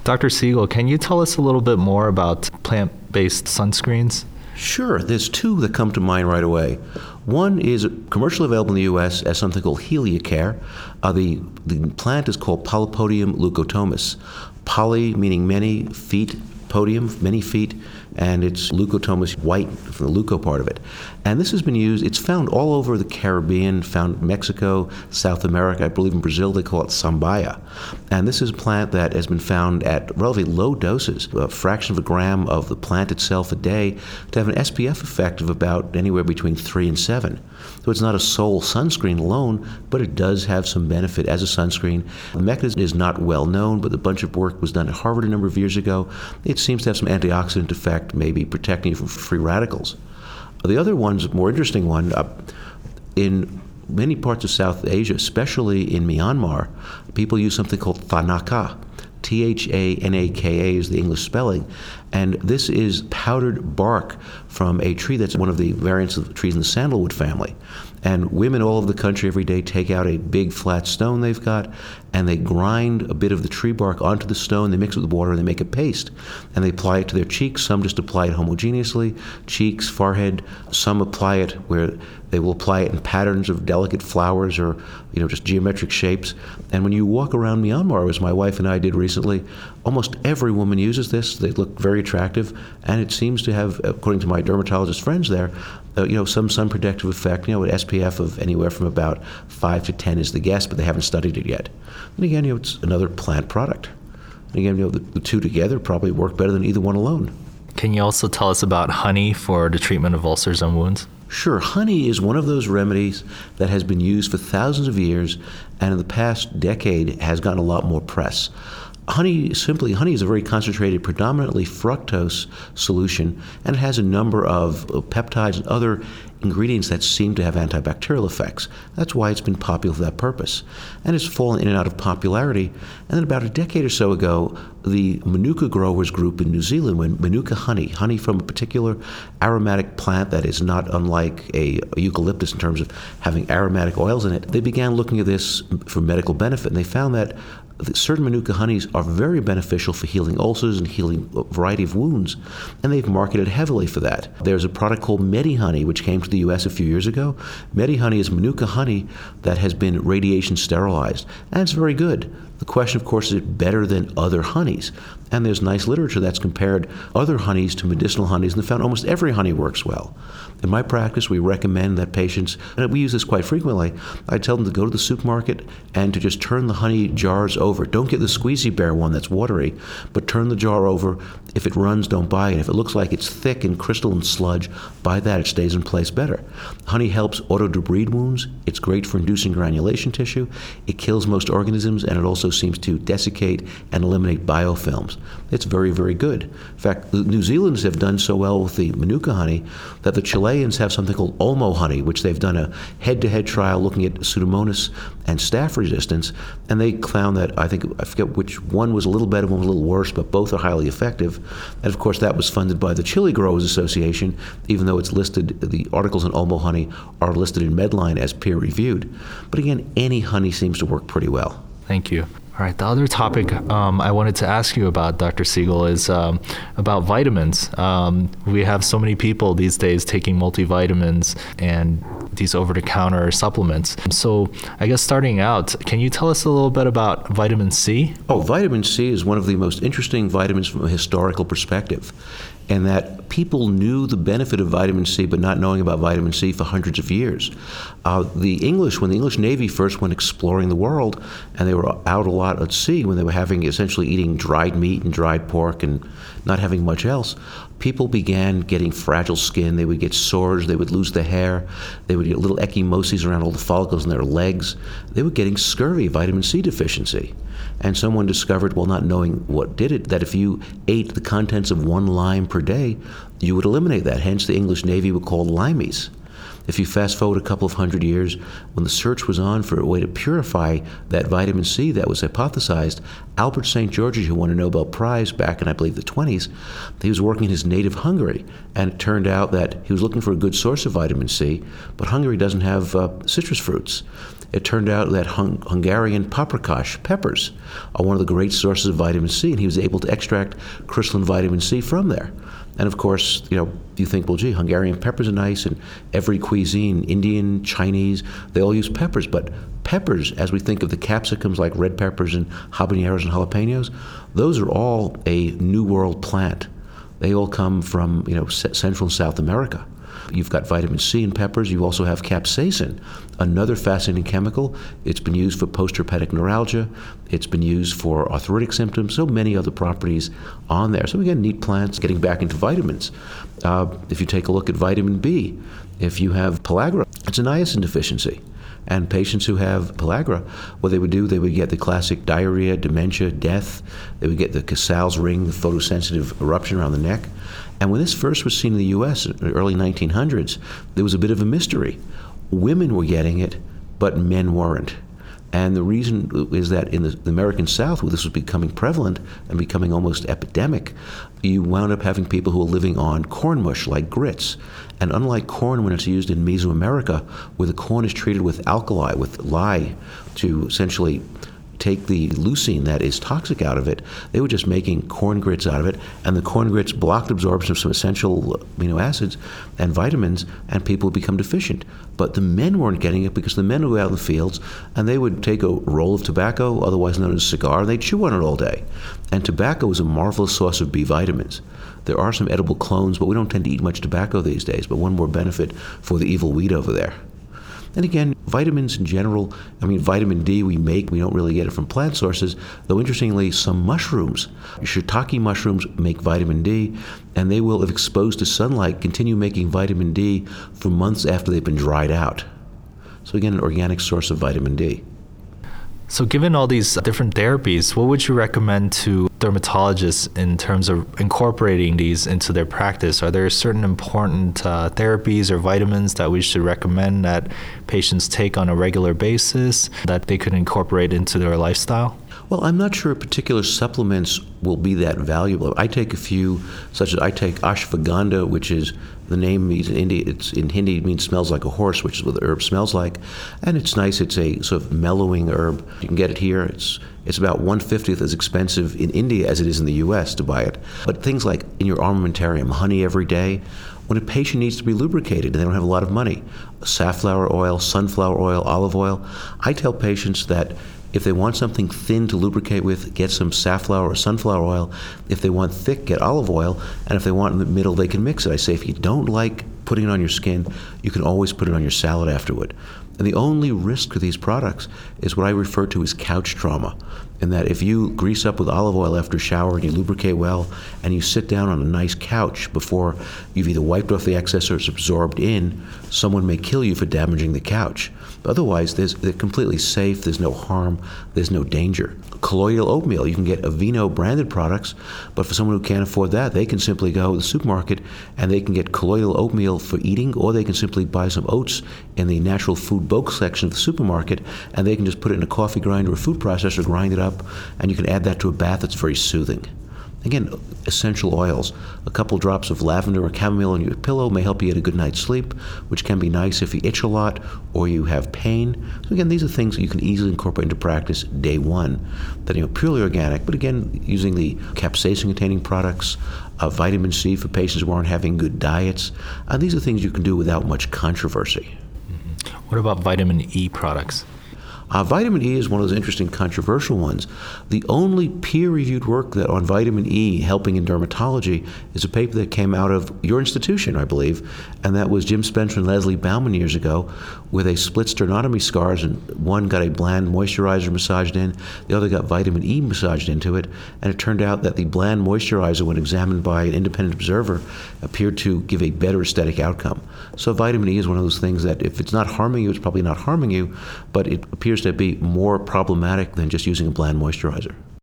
Dr. Siegel, can you tell us a little bit more about plant-based sunscreens? Sure. There's two that come to mind right away. One is commercially available in the U.S. as something called Heliocare. The plant is called Polypodium leucotomus. Poly meaning many, feet, podium, many feet, and it's leucotomus, white, from the leuco part of it. And this has been used, it's found all over the Caribbean, found in Mexico, South America, I believe in Brazil they call it sambaya. And this is a plant that has been found at relatively low doses, a fraction of a gram of the plant itself a day, to have an SPF effect of about anywhere between 3 and 7. So it's not a sole sunscreen alone, but it does have some benefit as a sunscreen. The mechanism is not well known, but a bunch of work was done at Harvard a number of years ago. It seems to have some antioxidant effect, maybe protecting you from free radicals. The other one's a more interesting one. In many parts of South Asia, especially in Myanmar, people use something called Thanaka. Thanaka is the English spelling, and this is powdered bark from a tree that's one of the variants of trees in the sandalwood family. And women all over the country every day take out a big flat stone they've got, and they grind a bit of the tree bark onto the stone, they mix it with water, and they make a paste. And they apply it to their cheeks. Some just apply it homogeneously, cheeks, forehead. Some apply it where they will apply it in patterns of delicate flowers or, just geometric shapes. And when you walk around Myanmar, as my wife and I did recently, almost every woman uses this. They look very attractive, and it seems to have, according to my dermatologist friends there, some sun protective effect. An SPF of anywhere from about 5 to 10 is the guess, but they haven't studied it yet. And again, it's another plant product. And again, the two together probably work better than either one alone. Can you also tell us about honey for the treatment of ulcers and wounds? Sure. Honey is one of those remedies that has been used for thousands of years, and in the past decade has gotten a lot more press. Honey is a very concentrated, predominantly fructose solution, and it has a number of peptides and other ingredients that seem to have antibacterial effects. That's why it's been popular for that purpose. And it's fallen in and out of popularity. And then about a decade or so ago, the Manuka growers group in New Zealand, when Manuka honey from a particular aromatic plant that is not unlike a eucalyptus in terms of having aromatic oils in it, they began looking at this for medical benefit. And they found that certain Manuka honeys are very beneficial for healing ulcers and healing a variety of wounds, and they've marketed heavily for that. There's a product called Medihoney, which came to the U.S. a few years ago. Medihoney is Manuka honey that has been radiation sterilized, and it's very good. The question, of course, is it better than other honeys? And there's nice literature that's compared other honeys to medicinal honeys, and they found almost every honey works well. In my practice, we recommend that patients, and we use this quite frequently, I tell them to go to the supermarket and to just turn the honey jars over. Don't get the squeezy bear one that's watery, but turn the jar over. If it runs, don't buy it. If it looks like it's thick and crystalline sludge, buy that. It stays in place better. Honey helps autodebride wounds. It's great for inducing granulation tissue. It kills most organisms, and it also seems to desiccate and eliminate biofilms. It's very, very good. In fact, the New Zealanders have done so well with the Manuka honey that the Chileans have something called Olmo honey, which they've done a head-to-head trial looking at Pseudomonas and staph resistance, and they found that, I forget which one was a little better, one was a little worse, but both are highly effective. And of course, that was funded by the Chili Growers Association, even though it's listed, the articles on Olmo honey are listed in Medline as peer-reviewed. But again, any honey seems to work pretty well. Thank you. All right, the other topic I wanted to ask you about, Dr. Siegel, is about vitamins. We have so many people these days taking multivitamins and these over-the-counter supplements. So I guess starting out, can you tell us a little bit about vitamin C? Oh, vitamin C is one of the most interesting vitamins from a historical perspective, and that people knew the benefit of vitamin C, but not knowing about vitamin C for hundreds of years. When the English Navy first went exploring the world, and they were out a lot at sea when they were essentially eating dried meat and dried pork and not having much else, people began getting fragile skin. They would get sores. They would lose the hair. They would get little ecchymoses around all the follicles in their legs. They were getting scurvy, vitamin C deficiency. And someone discovered, well, not knowing what did it, that if you ate the contents of 1 lime per day, you would eliminate that. Hence, the English Navy were called limeys. If you fast forward a couple of hundred years, when the search was on for a way to purify that vitamin C that was hypothesized, Albert St. George, who won a Nobel Prize back in, I believe, the 20s, he was working in his native Hungary, and it turned out that he was looking for a good source of vitamin C, but Hungary doesn't have citrus fruits. It turned out that Hungarian paprikash, peppers, are one of the great sources of vitamin C, and he was able to extract crystalline vitamin C from there. And of course, you think, well, gee, Hungarian peppers are nice, and every cuisine, Indian, Chinese, they all use peppers. But peppers, as we think of the capsicums like red peppers and habaneros and jalapenos, those are all a New World plant. They all come from, Central and South America. You've got vitamin C in peppers. You also have capsaicin, another fascinating chemical. It's been used for postherpetic neuralgia. It's been used for arthritic symptoms. So many other properties on there. So again, neat plants. Getting back into vitamins. If you take a look at vitamin B, if you have pellagra, it's a niacin deficiency. And patients who have pellagra, what they would do, they would get the classic diarrhea, dementia, death. They would get the Casals ring, the photosensitive eruption around the neck. And when this first was seen in the U.S. in the early 1900s, there was a bit of a mystery. Women were getting it, but men weren't. And the reason is that in the American South, where this was becoming prevalent and becoming almost epidemic, you wound up having people who were living on corn mush, like grits. And unlike corn when it's used in Mesoamerica, where the corn is treated with alkali, with lye, to essentially take the leucine that is toxic out of it, they were just making corn grits out of it, and the corn grits blocked absorption of some essential amino acids and vitamins, and people would become deficient. But the men weren't getting it because the men would go out in the fields and they would take a roll of tobacco, otherwise known as a cigar, and they'd chew on it all day. And tobacco is a marvelous source of B vitamins. There are some edible clones, but we don't tend to eat much tobacco these days, but one more benefit for the evil weed over there. And again, vitamins in general, vitamin D we don't really get it from plant sources, though interestingly, some mushrooms, shiitake mushrooms make vitamin D, and they will, if exposed to sunlight, continue making vitamin D for months after they've been dried out. So again, an organic source of vitamin D. So given all these different therapies, what would you recommend to dermatologists in terms of incorporating these into their practice? Are there certain important therapies or vitamins that we should recommend that patients take on a regular basis that they could incorporate into their lifestyle? Well, I'm not sure particular supplements will be that valuable. I take a few, such as I take ashwagandha, which is, the name means in India, in Hindi it means smells like a horse, which is what the herb smells like. And it's nice, it's a sort of mellowing herb. You can get it here. It's about 1/50th as expensive in India as it is in the U.S. to buy it. But things like in your armamentarium, honey every day, when a patient needs to be lubricated and they don't have a lot of money, safflower oil, sunflower oil, olive oil, I tell patients that if they want something thin to lubricate with, get some safflower or sunflower oil. If they want thick, get olive oil. And if they want in the middle, they can mix it. I say if you don't like putting it on your skin, you can always put it on your salad afterward. And the only risk to these products is what I refer to as couch trauma, in that if you grease up with olive oil after a shower and you lubricate well and you sit down on a nice couch before you've either wiped off the excess or it's absorbed in, someone may kill you for damaging the couch. But otherwise, they're completely safe, there's no harm, there's no danger. Colloidal oatmeal, you can get Aveeno branded products, but for someone who can't afford that, they can simply go to the supermarket and they can get colloidal oatmeal for eating, or they can simply buy some oats in the natural food bulk section of the supermarket, and they can just put it in a coffee grinder or food processor, grind it up, and you can add that to a bath. That's very soothing. Again, essential oils. A couple drops of lavender or chamomile on your pillow may help you get a good night's sleep, which can be nice if you itch a lot or you have pain. So again, these are things that you can easily incorporate into practice day one that are purely organic, but again, using the capsaicin-containing products, vitamin C for patients who aren't having good diets. These are things you can do without much controversy. What about vitamin E products? Vitamin E is one of those interesting controversial ones. The only peer-reviewed work that on vitamin E helping in dermatology is a paper that came out of your institution, I believe, and that was Jim Spencer and Leslie Bauman years ago, where they split sternotomy scars, and one got a bland moisturizer massaged in, the other got vitamin E massaged into it, and it turned out that the bland moisturizer, when examined by an independent observer, appeared to give a better aesthetic outcome. So vitamin E is one of those things that if it's not harming you, it's probably not harming you, but it appears to be more problematic than just using a bland moisturizer.